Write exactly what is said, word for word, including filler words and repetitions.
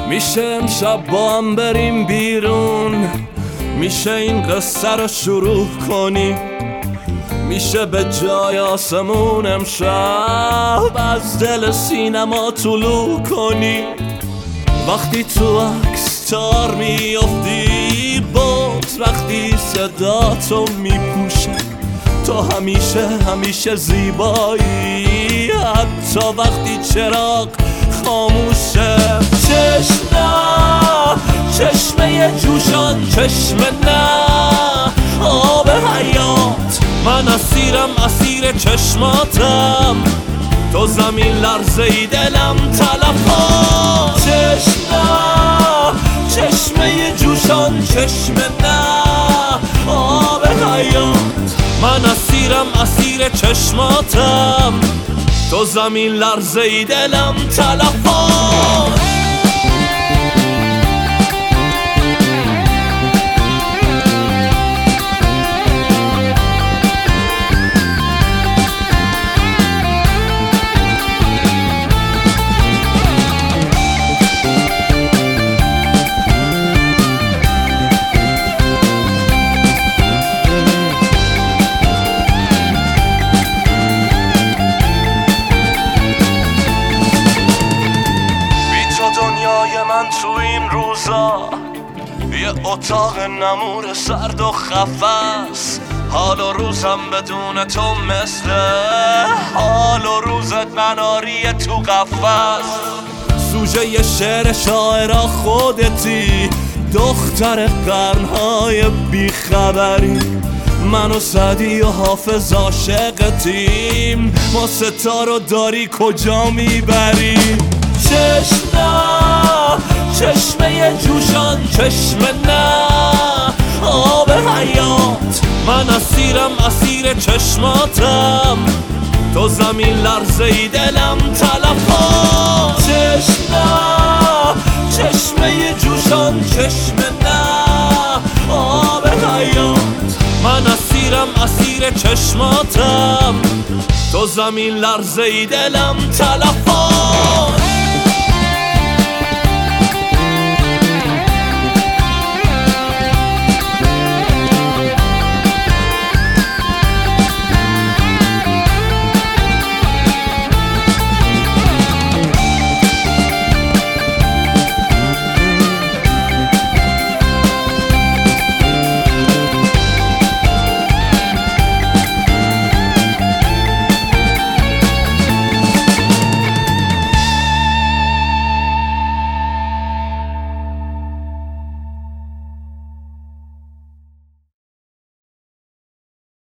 میشه امشب با هم بریم بیرون، میشه این قصه رو شروع کنی، میشه به جای آسمون امشب از دل سینما طلوع کنی. وقتی تو عکس تار میافتی بود، وقتی صدا تو میپوشه، تو همیشه همیشه زیبایی، حتی وقتی چراغ خاموشه. چشم نه، چشمه جوشان، چشم نه، آب حیات، من اسیرم اسیر چشماتم، تو زمین لرزه ای دلم تلفات. چشم نه، چشمه جوشان، چشم نه، آب حیات، من اسیرم اسیر چشماتم، تو زمین لرزه ای دلم تلفات. من تو این روزا یه اتاق نمور سرد و خفست، حال و روزم بدون تو مثل حال و روزت مناری تو قفس. سوژه یه شعر شاعرا خودتی، دختر قرنهای بیخبری، من و سعدی و حافظ عاشقتیم، ما ستارو داری کجا میبری؟ چشم نه، چشمه جوشان، چشم نه، آب حیات، من اسیرم اسیر چشماتم، تو زمین لرزه ای دلم تلفات. چشم نه، چشمه جوشان، چشم نه، آب حیات، من اسیرم اسیر چشماتم، تو زمین لرزه ای دلم تلفات.